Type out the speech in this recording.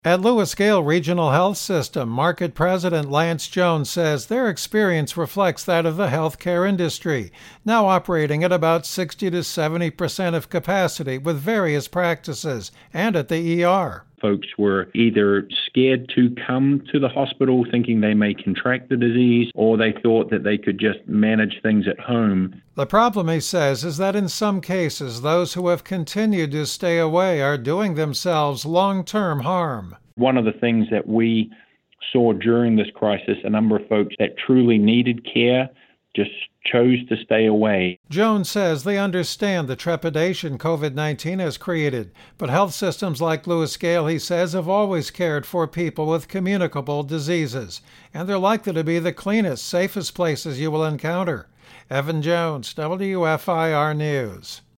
At Lewis Gale Regional Health System, Market President Lance Jones says their experience reflects that of the healthcare industry, now operating at about 60 to 70% of capacity with various practices, and at the ER. Folks were either scared to come to the hospital thinking they may contract the disease, or they thought that they could just manage things at home. The problem, he says, is that in some cases, those who have continued to stay away are doing themselves long-term harm. One of the things that we saw during this crisis, a number of folks that truly needed care just chose to stay away. Jones says they understand the trepidation COVID-19 has created, but health systems like Lewis Gale, he says, have always cared for people with communicable diseases, and they're likely to be the cleanest, safest places you will encounter. Evan Jones, WFIR News.